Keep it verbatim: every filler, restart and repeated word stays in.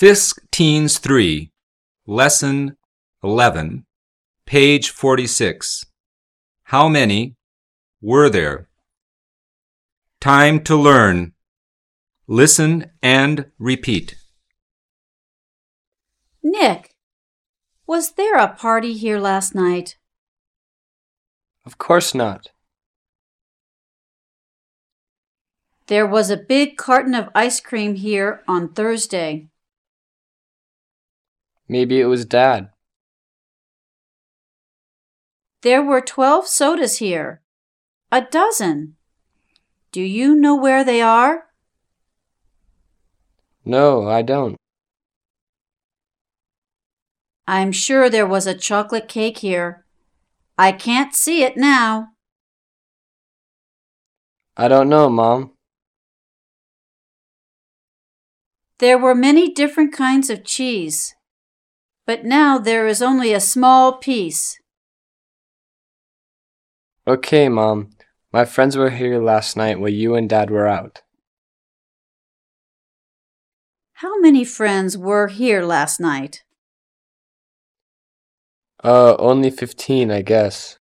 Fisk Teens three, Lesson eleven, page forty-six. How many were there? Time to learn. Listen and repeat. Nick, was there a party here last night? Of course not. There was a big carton of ice cream here on Thursday. Maybe it was Dad. There were twelve sodas here. A dozen. Do you know where they are? No, I don't. I'm sure there was a chocolate cake here. I can't see it now. I don't know, Mom. There were many different kinds of cheese, but now there is only a small piece. Okay, Mom. My friends were here last night while you and Dad were out. How many friends were here last night? Uh, only fifteen, I guess.